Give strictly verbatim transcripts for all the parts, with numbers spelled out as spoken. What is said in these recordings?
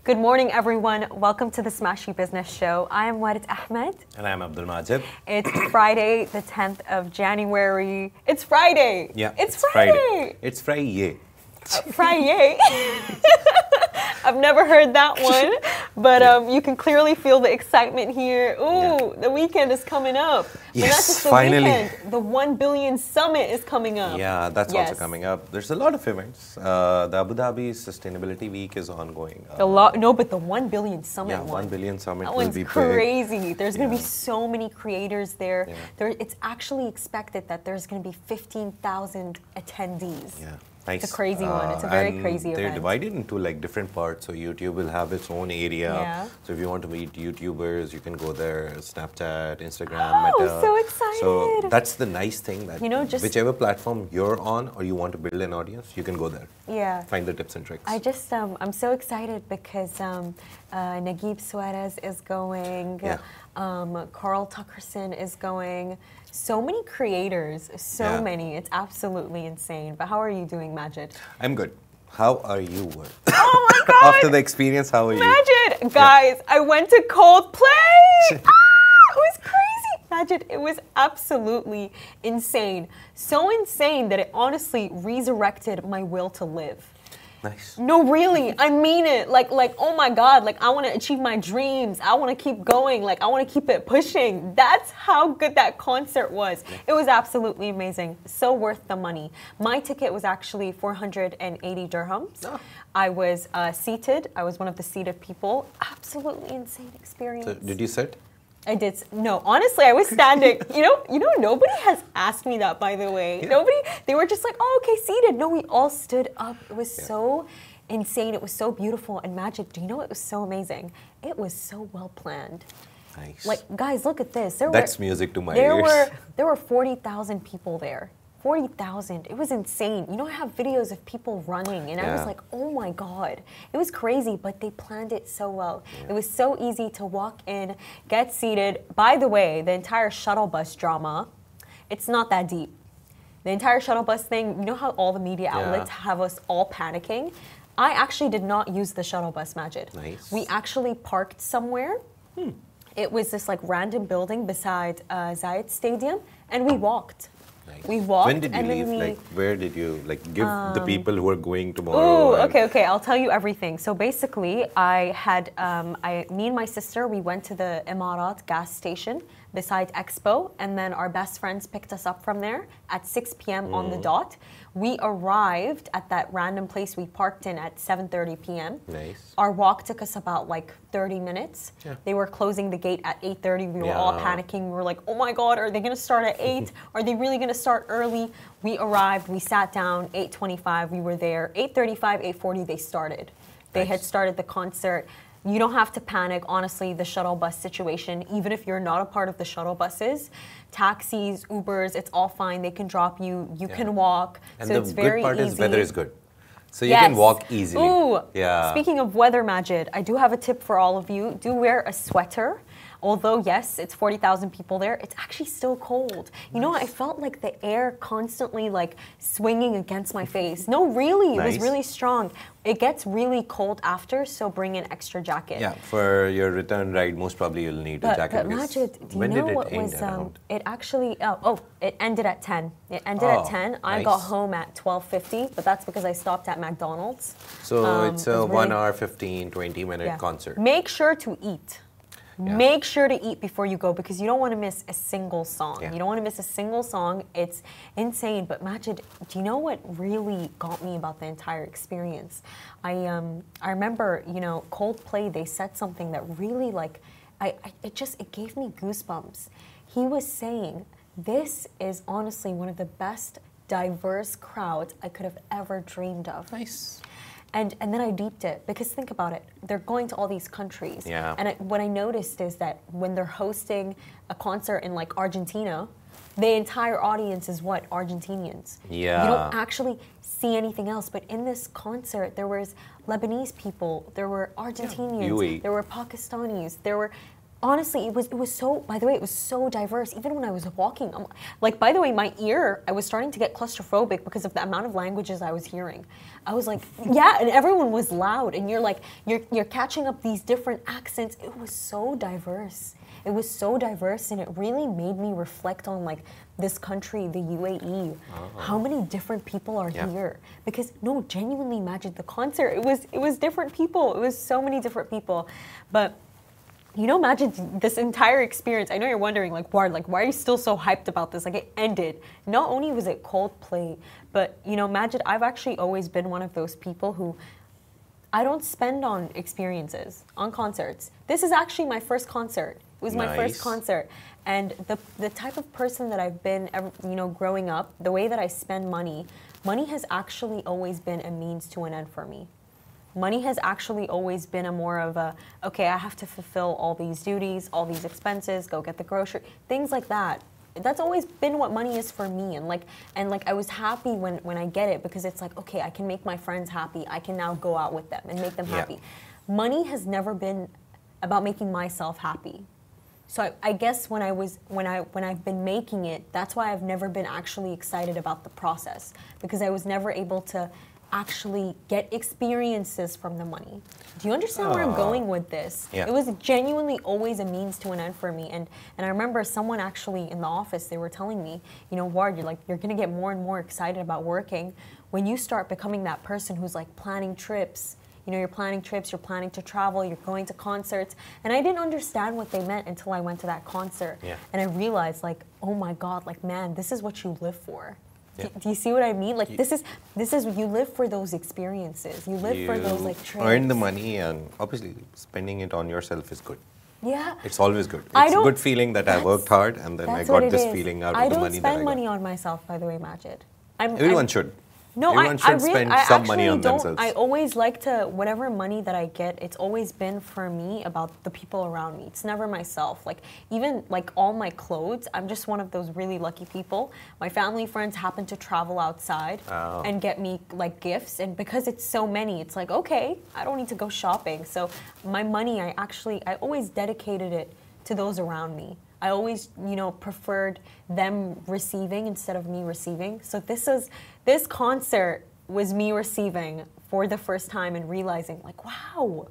Good morning, everyone. Welcome to the Smashy Business Show. I am Warid Ahmed. And I'm Abdul Majid. It's Friday, the tenth of January. It's Friday. Yeah, it's, it's Friday. Friday. It's Friday. Uh, Friday. I've never heard that one, but yeah. um, you can clearly feel the excitement here. Ooh, yeah. The weekend is coming up. Yes, but not just the finally. Weekend, the one billion Summit is coming up. Yeah, that's yes. also coming up. There's a lot of events. Uh, the Abu Dhabi Sustainability Week is ongoing. Uh, the lo- no, but the one billion Summit yeah, one. one billion Summit that will one's be crazy. big. There's yeah. going to be so many creators there. Yeah. There. It's actually expected that there's going to be fifteen thousand attendees. Yeah. Nice. It's a crazy uh, one. It's a very crazy they're event. They're divided into like different parts. So YouTube will have its own area. Yeah. So if you want to meet YouTubers, you can go there. Snapchat, Instagram, oh, Meta. so excited! So that's the nice thing that you know, just whichever platform you're on or you want to build an audience, you can go there. Yeah. Find the tips and tricks. I just um, I'm so excited because um, uh, Naguib Suarez is going. Yeah. Um, Carl Tuckerson is going. So many creators, so yeah. many. It's absolutely insane. But how are you doing, Majid? I'm good. How are you? Oh my God! After the experience, how are you? Majid, guys, yeah. I went to Coldplay. ah, it was crazy. Majid, it was absolutely insane. So insane that it honestly resurrected my will to live. Nice. No, really, I mean it. Like, like, oh my God, like I want to achieve my dreams. I want to keep going. Like, I want to keep it pushing. That's how good that concert was. Yeah. It was absolutely amazing. So worth the money. My ticket was actually four hundred eighty dirhams. Oh. I was uh, seated. I was one of the seated people. Absolutely insane experience. So did you sit? I did. No, honestly, I was standing. you know, you know, nobody has asked me that, by the way. Yeah. Nobody, they were just like, oh, okay, seated. No, we all stood up. It was yeah. so insane. It was so beautiful and magic. Do you know it was so amazing? It was so well planned. Nice. Like, guys, look at this. There That's were, music to my there ears. Were, there were forty thousand people there. forty thousand. It was insane. You know, I have videos of people running, and yeah. I was like, oh my God. It was crazy, but they planned it so well. Yeah. It was so easy to walk in, get seated. By the way, the entire shuttle bus drama, it's not that deep. The entire shuttle bus thing, you know how all the media outlets yeah. have us all panicking? I actually did not use the shuttle bus, Majid. Nice. We actually parked somewhere. Hmm. It was this like random building beside uh, Zayed Stadium, and we walked. Nice. We walked. When did you and leave? We, like, where did you like give um, the people who are going tomorrow? Oh, okay, okay. I'll tell you everything. So basically, I had um, I, me and my sister. We went to the Emarat gas station beside Expo, and then our best friends picked us up from there at six p.m. Mm. on the dot. We arrived at that random place we parked in at seven thirty p.m. Nice. Our walk took us about like thirty minutes. Yeah. They were closing the gate at eight thirty. We were yeah. all panicking. We were like, oh my God, are they going to start at eight? Are they really going to start early? We arrived. We sat down. eight twenty-five, we were there. eight thirty-five, eight forty, they started. They nice. had started the concert. You don't have to panic. Honestly, the shuttle bus situation, even if you're not a part of the shuttle buses, taxis, Ubers, it's all fine. They can drop you. You yeah. can walk. And so the it's good very part easy. is weather is good. So you yes. can walk easily. Ooh, yeah. Speaking of weather, Majid, I do have a tip for all of you. Do wear a sweater. Although, yes, it's forty thousand people there, it's actually still cold. You nice. know, I felt like the air constantly like swinging against my face. No, really, nice. it was really strong. It gets really cold after, so bring an extra jacket. Yeah, for your return ride, most probably you'll need but, a jacket. But Majid, do you when know did it what end was, um, around? it actually, oh, oh, it ended at ten. It ended oh, at ten. I nice. got home at twelve fifty, but that's because I stopped at McDonald's. So um, it's a really, one hour, fifteen, twenty minute yeah. concert. Make sure to eat. Yeah. Make sure to eat before you go because you don't want to miss a single song. Yeah. You don't want to miss a single song. It's insane. But Majid, do you know what really got me about the entire experience? I um I remember, you know, Coldplay, they said something that really like, I, I it just, it gave me goosebumps. He was saying, this is honestly one of the best diverse crowds I could have ever dreamed of. Nice. And and then I deeped it because think about it. They're going to all these countries. Yeah. And I, what I noticed is that when they're hosting a concert in like Argentina, the entire audience is what? Argentinians. Yeah. You don't actually see anything else. But in this concert, there was Lebanese people, there were Argentinians, yeah. U A E. there were Pakistanis, there were honestly, it was it was so. By the way, it was so diverse. Even when I was walking, I'm, like by the way, my ear, I was starting to get claustrophobic because of the amount of languages I was hearing. I was like, yeah, and everyone was loud, and you're like, you're you're catching up these different accents. It was so diverse. It was so diverse, and it really made me reflect on like this country, the U A E. Oh. How many different people are yeah. here? Because no, genuinely, Majid, the concert, it was it was different people. It was so many different people, but. You know, Majid, this entire experience, I know you're wondering, like, Ward, like, why are you still so hyped about this? Like, it ended. Not only was it Coldplay, but, you know, Majid, I've actually always been one of those people who, I don't spend on experiences, on concerts. This is actually my first concert. It was my nice. first concert. And the the type of person that I've been, you know, growing up, the way that I spend money, money has actually always been a means to an end for me. Money has actually always been a more of a, okay, I have to fulfill all these duties, all these expenses, go get the grocery, things like that. That's always been what money is for me. And like, and like I was happy when, when I get it because it's like, okay, I can make my friends happy. I can now go out with them and make them yeah. happy. Money has never been about making myself happy. So I, I guess when I was when I when I've been making it, that's why I've never been actually excited about the process because I was never able to actually get experiences from the money. Do you understand uh, where I'm going with this? Yeah. It was genuinely always a means to an end for me. And and I remember someone actually in the office, they were telling me, you know, Ward, you're like, you're gonna get more and more excited about working when you start becoming that person who's like planning trips. You know, you're planning trips, you're planning to travel, you're going to concerts. And I didn't understand what they meant until I went to that concert. Yeah. And I realized like, oh my God, like, man, this is what you live for. Yeah. Do, do you see what I mean? Like you, this is this is you live for those experiences. You live you for those like trips. Earn the money, and obviously spending it on yourself is good. Yeah, it's always good. It's I a don't, good feeling that I worked hard and then I got this is. feeling out I of the money that I got. I don't spend money on myself, by the way, Majid. I'm, Everyone I'm, should. No, Everyone I, should I really, spend I some money on don't, themselves. I always like to, whatever money that I get, it's always been for me about the people around me. It's never myself. Like, even like all my clothes, I'm just one of those really lucky people. My family friends happen to travel outside oh. and get me like gifts. And because it's so many, it's like, okay, I don't need to go shopping. So my money, I actually, I always dedicated it to those around me. I always, you know, preferred them receiving instead of me receiving. So this is, this concert was me receiving for the first time and realizing like, wow,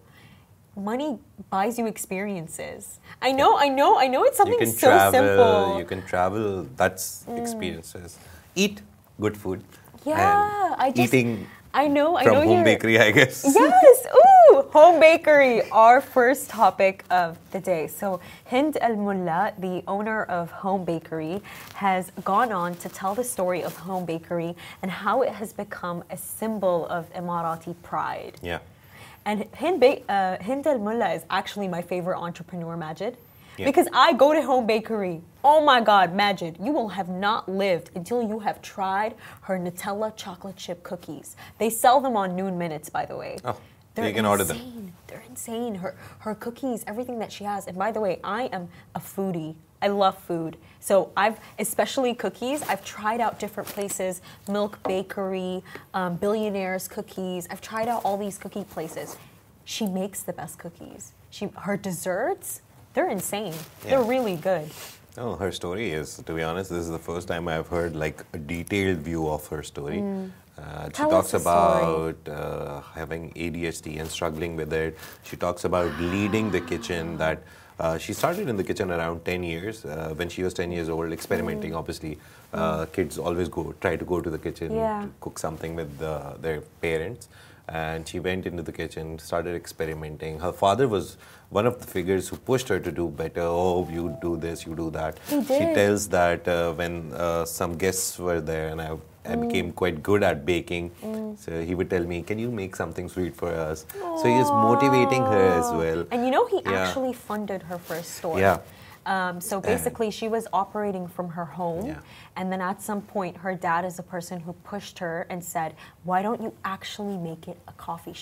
money buys you experiences. I know, I know, I know it's something you can so travel, simple. You can travel, that's mm. experiences. Eat good food. Yeah, I just, eating I know, I from know home you're, bakery, I guess. Yes, ooh, home bakery, our first topic of the day. So Hind Al Mulla, the owner of Home Bakery, has gone on to tell the story of Home Bakery and how it has become a symbol of Emirati pride. Yeah. And Hind, ba- uh, Hind Al Mulla is actually my favorite entrepreneur, Majid. Yeah. Because I go to Home Bakery. Oh my God, Majid, you will have not lived until you have tried her Nutella chocolate chip cookies. They sell them on Noon Minutes, by the way. Oh, They're you can insane. order them. They're insane. Her her cookies, everything that she has. And by the way, I am a foodie. I love food. So I've, especially cookies, I've tried out different places, Milk Bakery, um, Billionaires Cookies. I've tried out all these cookie places. She makes the best cookies. She Her desserts, they're insane. Yeah. They're really good. Oh, her story is, to be honest, this is the first time I've heard like a detailed view of her story. Mm. Uh, she Tell talks us about uh, having A D H D and struggling with it. She talks about leading the kitchen, that uh, she started in the kitchen around ten years. Uh, when she was ten years old, experimenting, mm. obviously. Uh, mm. Kids always go try to go to the kitchen yeah. to cook something with uh, their parents. And she went into the kitchen, started experimenting. Her father was one of the figures who pushed her to do better. Oh, you do this, you do that. He did. She tells that uh, when uh, some guests were there and I, I mm. became quite good at baking, mm. so he would tell me, can you make something sweet for us? Aww. So he is motivating her as well. And you know, he yeah. actually funded her first store. Yeah. Um, so basically, she was operating from her home. Yeah. And then at some point, her dad is the person who pushed her and said, why don't you actually make it a coffee shop?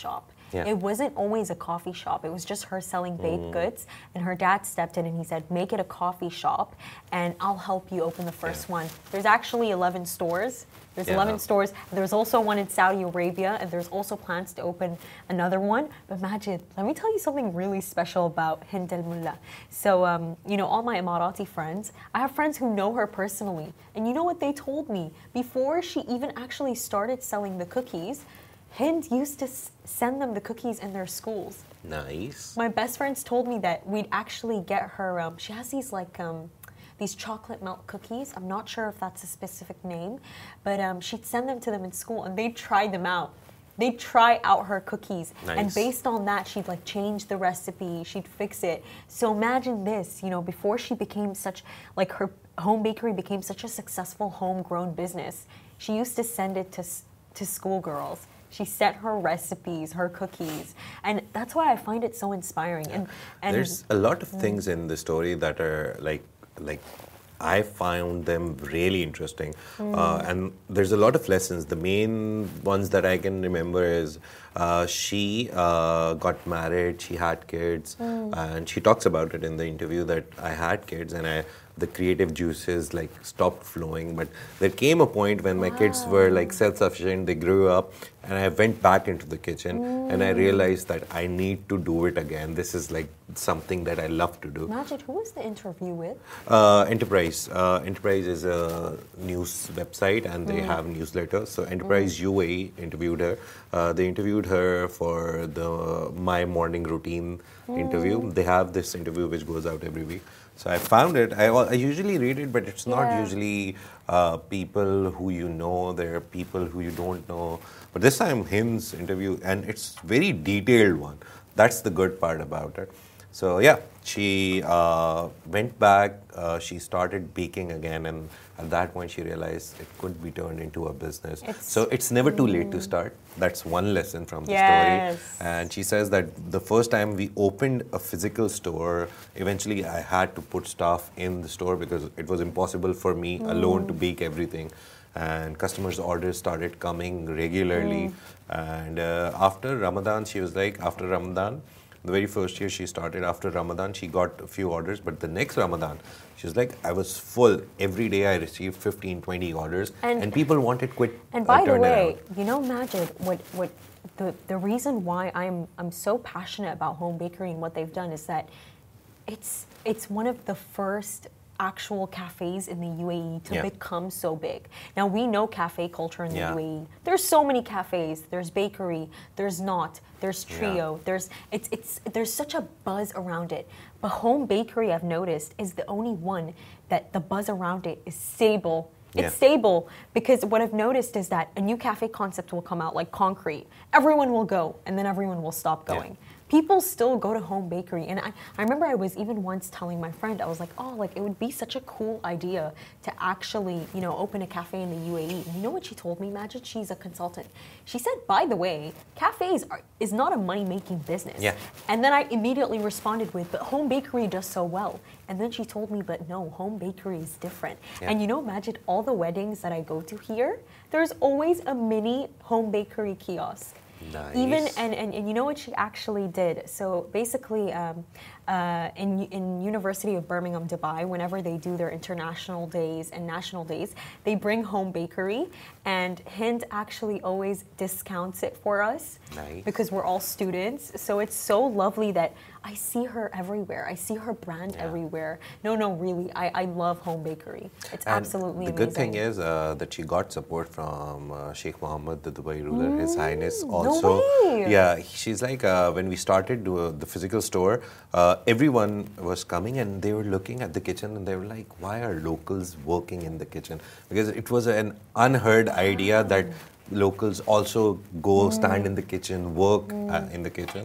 Yeah. It wasn't always a coffee shop. It was just her selling baked mm. goods. And her dad stepped in and he said, make it a coffee shop and I'll help you open the first yeah. one. There's actually eleven stores. There's yeah. eleven stores. There's also one in Saudi Arabia, and there's also plans to open another one. But Majid, let me tell you something really special about Hind Al Mulla. So, um, you know, all my Emirati friends, I have friends who know her personally. And you know what they told me? Before she even actually started selling the cookies, Hind used to s- send them the cookies in their schools. Nice. My best friends told me that we'd actually get her, um, she has these like... Um, these chocolate melt cookies. I'm not sure if that's a specific name, but um, she'd send them to them in school and they'd try them out. They'd try out her cookies. Nice. And based on that, she'd like change the recipe, she'd fix it. So imagine this, you know, before she became such, like her home bakery became such a successful homegrown business, she used to send it to, to schoolgirls. She set her recipes, her cookies, and that's why I find it so inspiring. And, and there's a lot of things in the story that are like, like I found them really interesting. Mm. Uh, and there's a lot of lessons. The main ones that I can remember is uh, she uh, got married, she had kids, mm. and she talks about it in the interview that I had kids and I, the creative juices like stopped flowing. But there came a point when my wow. kids were like self-sufficient, they grew up, and I went back into the kitchen mm. and I realized that I need to do it again. This is like something that I love to do. Majid, who was the interview with? Uh, Enterprise. Uh, Enterprise is a news website and they mm. have newsletters. So Enterprise mm. U A E interviewed her. Uh, they interviewed her for the My Morning Routine mm. interview. They have this interview which goes out every week. So I found it. I, I usually read it, but it's not yeah. usually uh, people who you know. There are people who you don't know. But this time, Hind's interview, and it's very detailed one. That's the good part about it. So yeah, she uh, went back, uh, she started baking again, and at that point she realized it could be turned into a business. It's, so it's never too late to start. That's one lesson from the yes. story. And she says that the first time we opened a physical store, eventually I had to put staff in the store because it was impossible for me mm. alone to bake everything. And customers' orders started coming regularly. Mm. And uh, after Ramadan, she was like, after Ramadan, the very first year she started, after Ramadan, she got a few orders. But the next Ramadan, she was like, I was full. Every day I received fifteen, twenty orders. And, and people wanted quit. And by uh, the way, around. you know, Majid, what, what the, the reason why I'm, I'm so passionate about Home Bakery and what they've done is that it's, it's one of the first actual cafes in the U A E to yeah. become so big. Now we know cafe culture in the yeah. U A E. There's so many cafes. There's bakery. There's not. There's Trio. Yeah. There's it's it's there's such a buzz around it. But Home Bakery, I've noticed, is the only one that the buzz around it is stable. It's yeah. stable because what I've noticed is that a new cafe concept will come out like concrete. Everyone will go and then everyone will stop going. Yeah. People still go to Home Bakery. And I, I remember I was even once telling my friend, I was like, oh, like it would be such a cool idea to actually, you know, open a cafe in the U A E. And you know what she told me, Majid? She's a consultant. She said, by the way, cafes are, is not a money-making business. Yeah. And then I immediately responded with, but Home Bakery does so well. And then she told me, but no, Home Bakery is different. Yeah. And you know, Majid, all the weddings that I go to here, there's always a mini Home Bakery kiosk. Nice. Even and, and, and you know what she actually did? So basically, um, uh, in in University of Birmingham, Dubai, whenever they do their international days and national days, they bring Home Bakery, and Hind actually always discounts it for us nice. Because we're all students. So it's so lovely that I see her everywhere. I see her brand yeah. everywhere. No, no, really, I, I love Home Bakery. It's and absolutely the amazing. good thing is uh, that she got support from uh, Sheikh Mohammed, the Dubai ruler, mm, His Highness. Also, no way. yeah, she's like uh, when we started uh, the physical store, uh, everyone was coming and they were looking at the kitchen and they were like, "Why are locals working in the kitchen?" Because it was an unheard idea that locals also go mm. stand in the kitchen, work mm. uh, in the kitchen.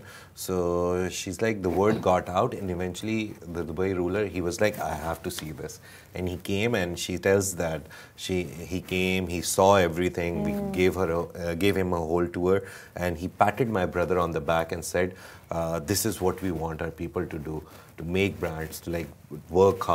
So she's like, the word got out, and eventually the Dubai ruler, he was like, I have to see this. And he came, and she tells that she he came, he saw everything. Mm. We gave her a, uh, gave him a whole tour, and he patted my brother on the back and said, uh, this is what we want our people to do, to make brands, to like work hard,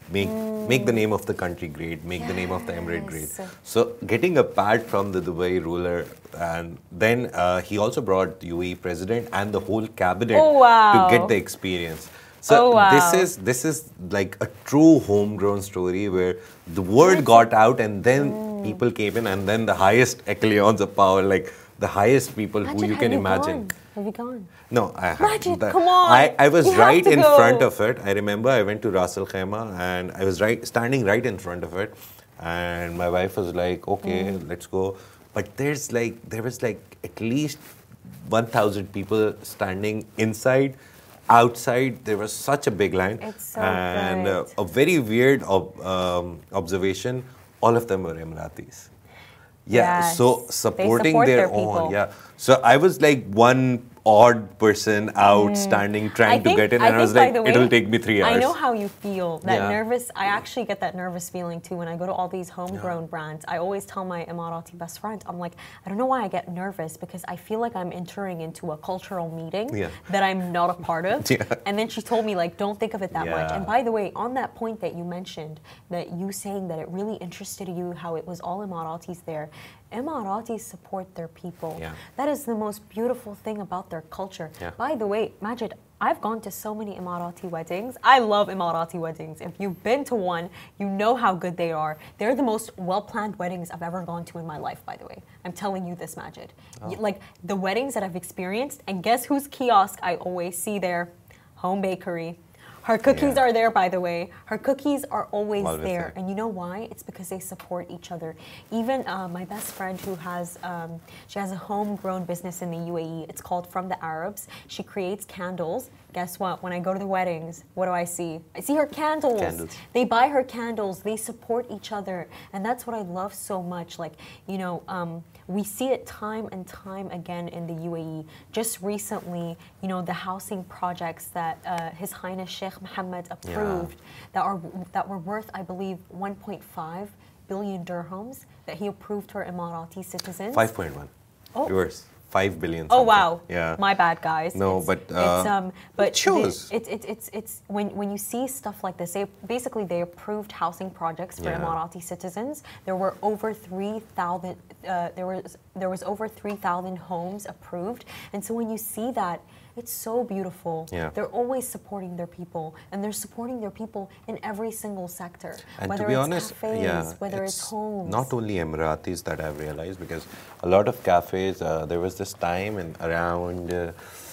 make mm. make the name of the country great, make yes. the name of the emirate great. So getting a pad from the Dubai ruler, and then uh, he also brought U A E president and the whole cabinet oh, wow. to get the experience. So oh, wow. this is this is like a true homegrown story where the word got out, and then mm. people came in, and then the highest echelons of power, like the highest people Majid, who you can you imagine. Gone? Have you gone? No, I haven't. Majid, come on! I, I was you right in go. front of it. I remember I went to Ras Al Khaimah, and I was right standing right in front of it, and my wife was like, "Okay, mm. let's go." But there's like there was like at least one thousand people standing inside. Outside, there was such a big line, it's so and uh, a very weird ob- um, observation. All of them were Emiratis. Yeah, yes. so supporting support their, their own. people. Yeah, so I was like one odd person out mm. standing, trying think, to get in, I and I was like, way, it'll take me three hours. I know how you feel. That yeah. nervous. I actually get that nervous feeling too when I go to all these homegrown yeah. brands. I always tell my Emirati best friend, I'm like, I don't know why I get nervous because I feel like I'm entering into a cultural meeting yeah. that I'm not a part of. yeah. And then she told me like, don't think of it that yeah. much. And by the way, on that point that you mentioned, that you saying that it really interested you how it was all Emiratis there. Emiratis support their people. Yeah. That is the most beautiful thing about their culture. Yeah. By the way, Majid, I've gone to so many Emirati weddings. I love Emirati weddings. If you've been to one, you know how good they are. They're the most well-planned weddings I've ever gone to in my life, by the way. I'm telling you this, Majid. Oh. Like, the weddings that I've experienced, and guess whose kiosk I always see there? Home Bakery. Her cookies yeah. are there, by the way. Her cookies are always well, there. And you know why? It's because they support each other. Even uh, my best friend who has, um, she has a homegrown business in the U A E. It's called From the Arabs. She creates candles. Guess what? When I go to the weddings, what do I see? I see her candles. Candles. They buy her candles. They support each other. And that's what I love so much. Like, you know, um, we see it time and time again in the U A E. Just recently, you know, the housing projects that uh, His Highness Sheikh Mohammed approved yeah. that are that were worth, I believe, one point five billion dirhams that he approved for Emirati citizens. five point one. Oh. Yours. Five billion. Oh wow! Yeah, my bad, guys. No, it's, but uh, it's um, but it shows. It's it's it's it's when when you see stuff like this, they basically they approved housing projects for yeah. Emirati citizens. There were over three thousand. Uh, there was there was over three thousand homes approved, and so when you see that. It's so beautiful. Yeah. They're always supporting their people, and they're supporting their people in every single sector. And whether to be it's honest, cafes, yeah, whether it's, it's homes. Not only Emiratis that I've realized, because a lot of cafes, uh, there was this time in around, uh,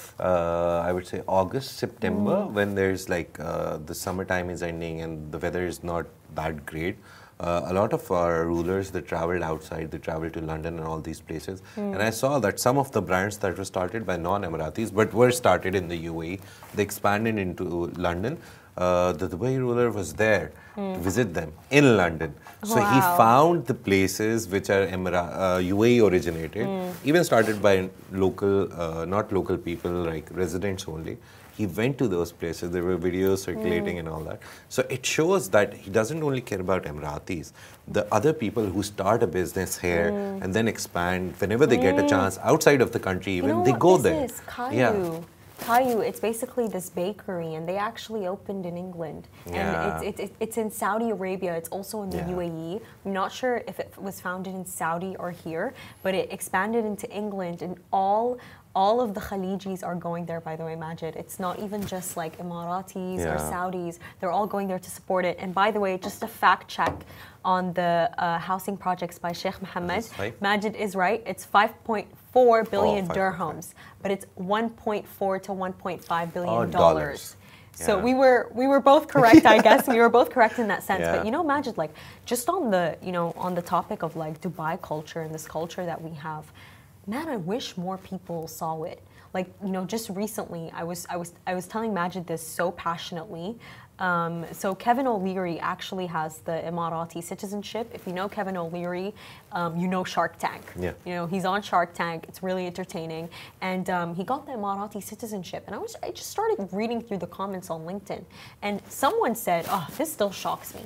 uh, I would say August, September, mm. when there's like uh, the summertime is ending and the weather is not that great. Uh, a lot of our rulers, they traveled outside, they traveled to London and all these places. Mm. And I saw that some of the brands that were started by non-Emiratis, but were started in the U A E, they expanded into London. Uh, the Dubai ruler was there mm. to visit them in London. So wow. he found the places which are Emira- uh, U A E originated, mm. even started by local, uh, not local people, like residents only. He went to those places. There were videos circulating mm. and all that. So it shows that he doesn't only care about Emiratis. The other people who start a business here mm. and then expand, whenever they mm. get a chance outside of the country, even you know they what go this there. Is? Caillou. Yeah. Caillou, it's basically this bakery, and they actually opened in England. Yeah. And it's, it's, it's in Saudi Arabia. It's also in the yeah. U A E. I'm not sure if it was founded in Saudi or here, but it expanded into England, and all all of the Khalijis are going there, by the way, Majid. It's not even just like Emiratis yeah. or Saudis. They're all going there to support it. And by the way, just a fact check on the uh, housing projects by Sheikh Mohammed. Majid is right. It's five point four billion oh, dirhams, but it's one point four to one point five billion oh, dollars. dollars. So yeah. we were we were both correct, I guess. We were both correct in that sense. Yeah. But you know, Majid, like just on the you know on the topic of like Dubai culture and this culture that we have, man, I wish more people saw it. Like, you know, just recently, I was I was I was telling Majid this so passionately. Um, so Kevin O'Leary actually has the Emirati citizenship. If you know Kevin O'Leary, um, you know Shark Tank. Yeah. You know, he's on Shark Tank. It's really entertaining. And um, he got the Emirati citizenship. And I was I just started reading through the comments on LinkedIn. And someone said, oh, this still shocks me.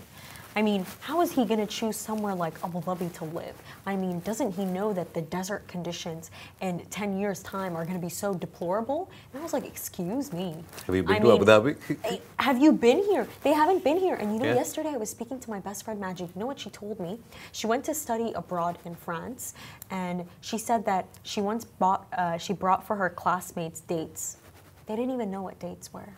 I mean, how is he going to choose somewhere like Abu Dhabi to live? I mean, doesn't he know that the desert conditions in ten years' time are going to be so deplorable? And I was like, excuse me. Have you been I to mean, Abu Dhabi? I- have you been here? They haven't been here. And you know, Yeah. yesterday I was speaking to my best friend Majid. You know what she told me? She went to study abroad in France, and she said that she once bought, uh, she brought for her classmates dates. They didn't even know what dates were.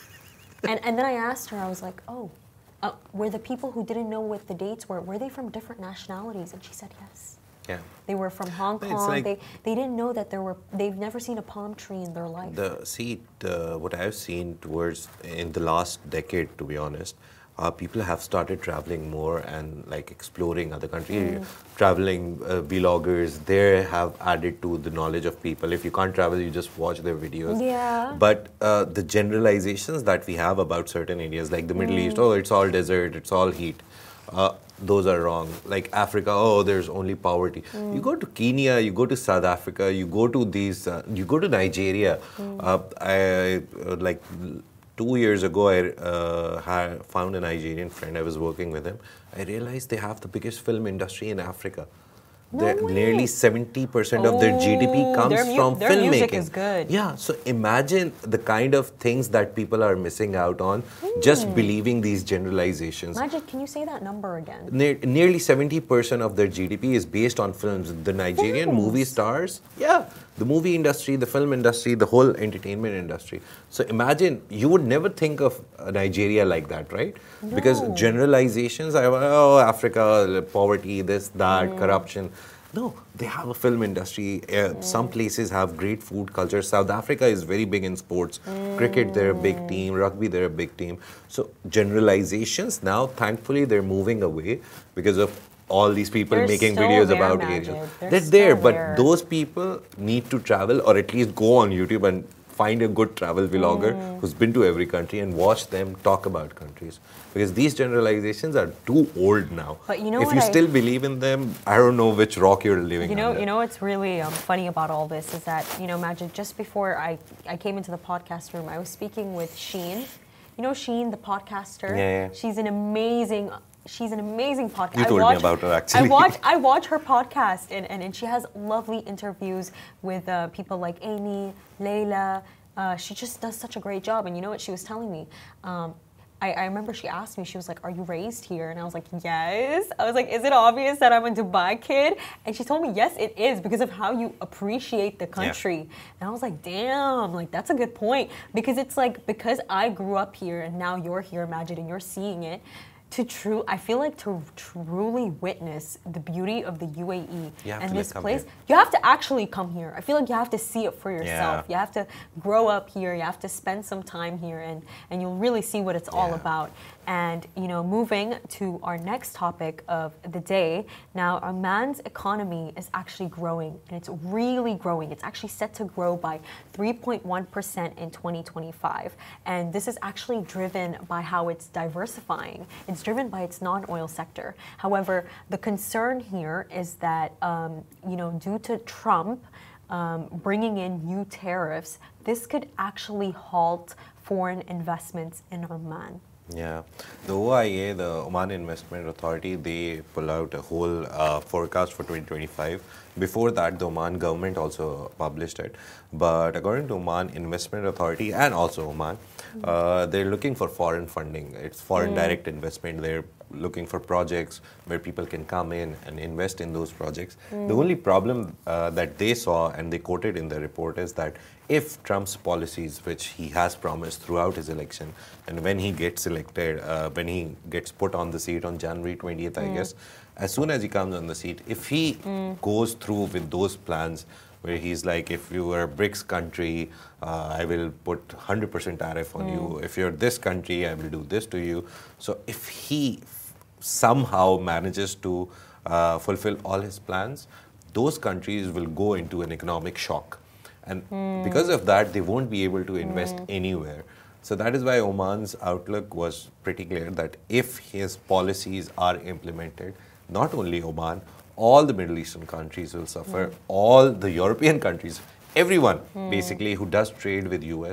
and and then I asked her, I was like, oh, uh, were the people who didn't know what the dates were, were they from different nationalities? And she said yes. Yeah. They were from Hong It's Kong. like- they they didn't know that there were. They've never seen a palm tree in their life. The see, the, what I've seen towards in the last decade, to be honest, uh, people have started traveling more and like exploring other countries. Mm. Traveling uh, vloggers, they have added to the knowledge of people. If you can't travel, you just watch their videos. Yeah. But uh, the generalizations that we have about certain areas, like the Middle Mm. East, oh, it's all desert, it's all heat. Uh, those are wrong. Like Africa, oh, there's only poverty. Mm. You go to Kenya, you go to South Africa, you go to these, uh, you go to Nigeria. Mm. Uh, I uh, like two years ago, I uh, had found a Nigerian friend. I was working with him. I realized they have the biggest film industry in Africa. No They're- way. Nearly seventy percent of their G D P Oh, comes their mu- from their filmmaking. music is good. Yeah, so imagine the kind of things that people are missing out on just believing these generalizations. Majid, can you say that number again? Ne- nearly seventy percent of their G D P is based on films. The Nigerian Films? movie stars, yeah, the movie industry, the film industry, the whole entertainment industry. So imagine, you would never think of uh, Nigeria like that, right? Because No. generalizations, I, oh, Africa, poverty, this, that, Mm. corruption. No, they have a film industry. Uh, Some places have great food culture. South Africa is very big in sports. Cricket, they're a big team. Rugby, they're a big team. So generalizations now, thankfully, they're moving away because of all these people They're making still videos there, about Majid. areas. They're They're there, still but there. those people need to travel or at least go on YouTube and find a good travel vlogger Mm. who's been to every country and watch them talk about countries. Because these generalizations are too old now. But you know if what you I- still believe in them, I don't know which rock you're living You know, under. you know what's really um, funny about all this is that, you know, Majid, just before I, I came into the podcast room, I was speaking with Sheen. You know Sheen, the podcaster? Yeah, yeah. She's an amazing, she's an amazing podcast. You told me about her, actually. I watch, I watch her podcast, and, and, and she has lovely interviews with uh, people like Amy, Layla. Uh, she just does such a great job. And you know what she was telling me? Um, I, I remember she asked me, she was like, are you raised here? And I was like, yes. I was like, is it obvious that I'm a Dubai kid? And she told me, yes, it is, because of how you appreciate the country. And I was like, damn, like that's a good point. Because it's like, because I grew up here and now you're here, Majid, and you're seeing it, to true, I feel like to truly witness the beauty of the U A E You have and to, like, this come place, here. you have to actually come here. I feel like you have to see it for yourself. Yeah. You have to grow up here. You have to spend some time here, and, and you'll really see what it's all Yeah. about. And, you know, moving to our next topic of the day. Now, Oman's economy is actually growing, and it's really growing. It's actually set to grow by three point one percent in twenty twenty-five. And this is actually driven by how it's diversifying. It's driven by its non-oil sector. However, the concern here is that, um, you know, due to Trump um, bringing in new tariffs, this could actually halt foreign investments in Oman. Yeah, the O I A, the Oman Investment Authority, they pull out a whole uh, forecast for twenty twenty-five. Before that, the Oman government also published it. But according to Oman Investment Authority and also Oman, uh, they're looking for foreign funding. It's foreign Mm. direct investment. They're looking for projects where people can come in and invest in those projects. Mm. The only problem uh, that they saw and they quoted in the report is that if Trump's policies, which he has promised throughout his election, and when he gets elected, uh, when he gets put on the seat on January twentieth, I guess, as soon as he comes on the seat, if he goes through with those plans, where he's like, if you are a BRICS country, uh, I will put one hundred percent tariff on you. If you're this country, I will do this to you. So if he f- somehow manages to uh, fulfill all his plans, those countries will go into an economic shock. And because of that, they won't be able to invest anywhere. So that is why Oman's outlook was pretty clear that if his policies are implemented, not only Oman, all the Middle Eastern countries will suffer, all the European countries, everyone basically who does trade with U S and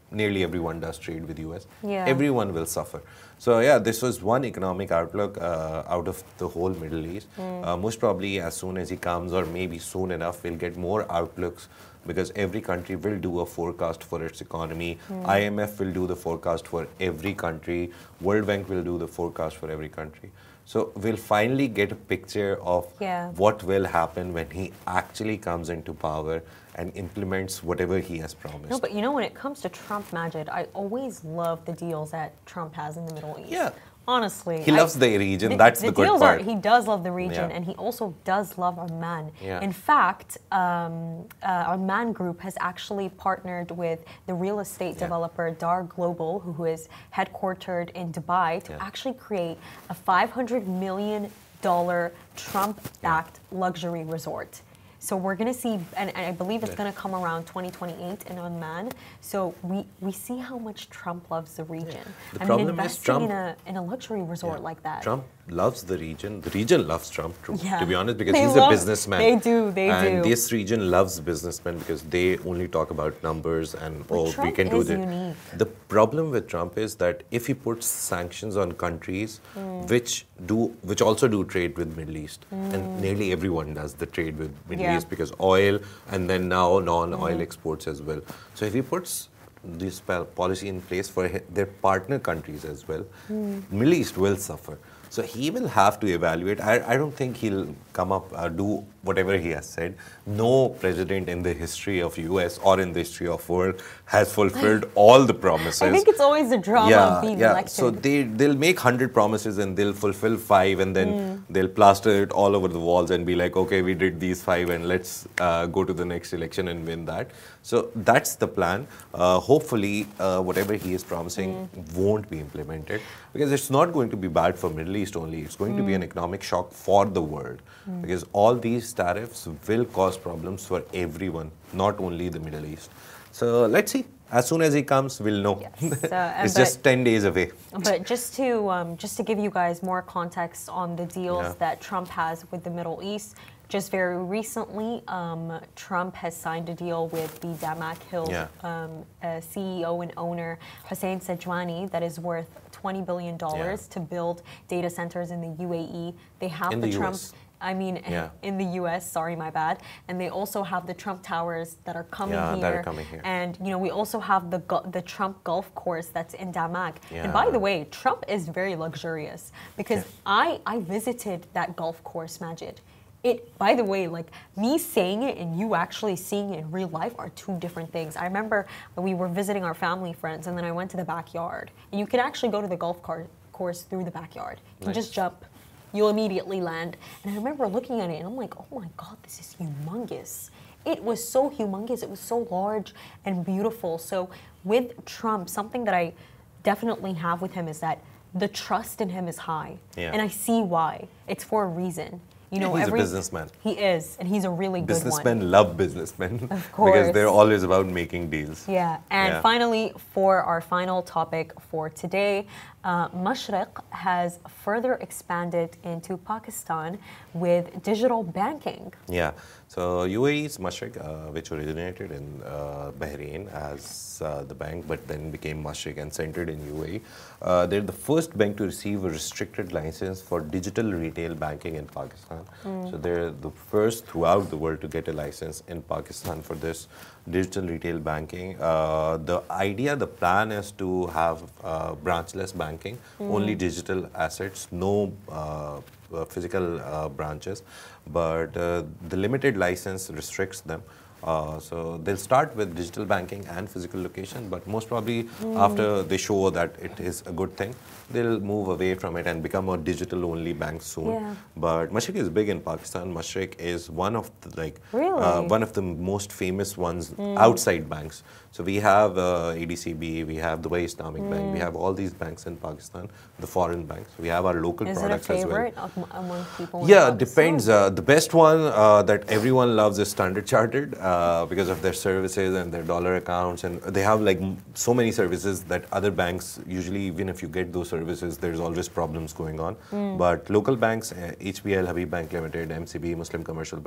nearly everyone does trade with U S. Yeah. Everyone will suffer. So yeah, this was one economic outlook uh, out of the whole Middle East. Mm. Uh, most probably as soon as he comes, or maybe soon enough, we'll get more outlooks, because every country will do a forecast for its economy. Mm. I M F will do the forecast for every country. World Bank will do the forecast for every country. So we'll finally get a picture of yeah. what will happen when he actually comes into power and implements whatever he has promised. No, but you know, when it comes to Trump, Majid, I always love the deals that Trump has in the Middle East. Yeah. Honestly. He loves I, the region, the, that's the, the good deals part. Are, he does love the region, yeah. and he also does love Oman. Yeah. In fact, um, uh, Oman Group has actually partnered with the real estate yeah. developer Dar Global, who is headquartered in Dubai, to yeah. actually create a five hundred million dollars Trump-backed yeah. luxury resort. So we're going to see, and, and I believe it's yeah. going to come around twenty twenty-eight in Oman. So we, we see how much Trump loves the region. Yeah. The I problem mean, investing is Trump, in a in a luxury resort yeah. like that. Trump loves the region. The region loves Trump, to, yeah. to be honest, because they he's love, a businessman. They do, they and do. And this region loves businessmen because they only talk about numbers and, but oh, Trump we can do is this. Unique. The problem with Trump is that if he puts sanctions on countries mm. which do, which also do trade with Middle East, mm. and nearly everyone does the trade with Middle yeah. East, because oil and then now non-oil mm. exports as well. So if he puts this policy in place for their partner countries as well, mm. Middle East will suffer. So he will have to evaluate. I, I don't think he'll come up, uh, do whatever he has said. No president in the history of U S or in the history of world has fulfilled all the promises. I think it's always the drama yeah, of being yeah. elected. So they, they'll make one hundred promises and they'll fulfill five, and then mm. they'll plaster it all over the walls and be like, okay, we did these five and let's uh, go to the next election and win that. So that's the plan. Uh, hopefully, uh, whatever he is promising mm. won't be implemented, because it's not going to be bad for Middle East only. It's going mm. to be an economic shock for the world, mm. because all these tariffs will cause problems for everyone, not only the Middle East. So let's see. As soon as he comes, we'll know. Yes. Uh, it's but, just ten days away. But just to um, just to give you guys more context on the deals yeah. that Trump has with the Middle East, just very recently, um, Trump has signed a deal with the Damac Hill yeah. um, uh, C E O and owner Hossein Sajwani that is worth twenty billion dollars yeah. to build data centers in the U A E. They have in the, the Trump. U S. I mean, yeah. in the U S, sorry, my bad. And they also have the Trump Towers that are coming yeah, here. that are coming here. And, you know, we also have the the Trump Golf Course that's in Damac. Yeah. And by the way, Trump is very luxurious, because yeah. I, I visited that golf course, Majid. It, by the way, like me saying it and you actually seeing it in real life are two different things. I remember we were visiting our family friends, and then I went to the backyard. And you can actually go to the golf car- course through the backyard. You nice. can just jump. You'll immediately land. And I remember looking at it and I'm like, oh my God, this is humongous. It was so humongous. It was so large and beautiful. So with Trump, something that I definitely have with him is that the trust in him is high. Yeah. And I see why. It's for a reason. You know, yeah, he's every, a businessman. He is, and he's a really good one. Businessmen love businessmen. Of course. Because they're always about making deals. Yeah, and yeah. finally, for our final topic for today, uh, Mashreq has further expanded into Pakistan with digital banking. Yeah, so U A E's Mashreq, uh, which originated in uh, Bahrain as uh, the bank, but then became Mashreq and centered in U A E. Uh, they're the first bank to receive a restricted license for digital retail banking in Pakistan. Mm. So they're the first throughout the world to get a license in Pakistan for this digital retail banking. Uh, the idea, the plan is to have uh, branchless banking, mm. only digital assets, no uh, uh, physical uh, branches, but uh, the limited license restricts them. Uh, so they'll start with digital banking and physical location, but most probably mm. after they show that it is a good thing, they'll move away from it and become a digital-only bank soon. Yeah. But Mashreq is big in Pakistan. Mashreq is one of the, like really? uh, one of the most famous ones mm. outside banks. So we have uh, A D C B, we have Dubai Islamic mm. Bank, we have all these banks in Pakistan, the foreign banks. We have our local is products it a as well. favorite among people? Yeah, depends. Uh, the best one uh, that everyone loves is Standard Chartered uh, because of their services and their dollar accounts, and they have like m- so many services that other banks usually, even if you get those services, there's always problems going on. Mm. But local banks, uh, H B L, Habib Bank Limited, M C B, Muslim Commercial Bank,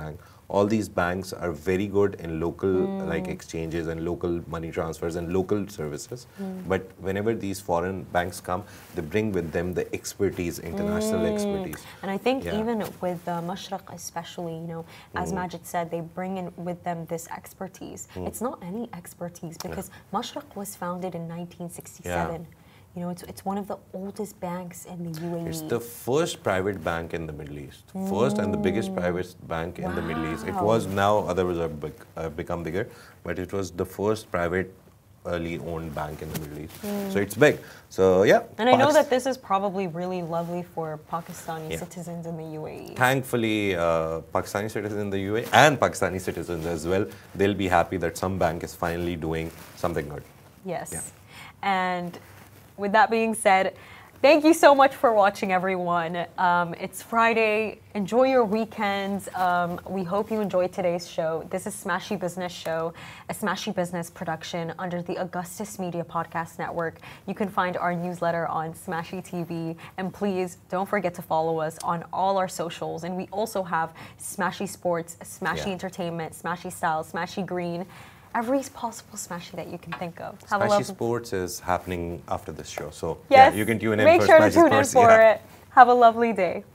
all these banks are very good in local Mm. like exchanges and local money transfers and local services. Mm. But whenever these foreign banks come, they bring with them the expertise, international Mm. expertise. And I think Yeah. even with uh, Mashraq especially, you know, as Mm. Majid said, they bring in with them this expertise. Mm. It's not any expertise because Mashraq was founded in nineteen sixty-seven. You know, it's, it's one of the oldest banks in the U A E. It's the first private bank in the Middle East. First and the biggest private bank in the Middle East. It Wow. was now, others have bec uh, become bigger, but it was the first private early owned bank in the Middle East. So it's big. So yeah. And I know Pakis- that this is probably really lovely for Pakistani Yeah. citizens in the U A E. Thankfully, uh, Pakistani citizens in the U A E and Pakistani citizens as well, they'll be happy that some bank is finally doing something good. Yes. Yeah. And with that being said, thank you so much for watching, everyone. Um, it's Friday. Enjoy your weekends. Um, we hope you enjoyed today's show. This is Smashy Business Show, a Smashy Business production under the Augustus Media Podcast Network. You can find our newsletter on Smashy T V. And please don't forget to follow us on all our socials. And we also have Smashy Sports, Smashy Yeah. Entertainment, Smashy Style, Smashy Green. Every possible Smashy that you can think of. Have a Smashy lovely- Sports is happening after this show. So Yes. yeah, you can tune in Make for sure to Smashy tune Sports. in for Yeah. it. Have a lovely day.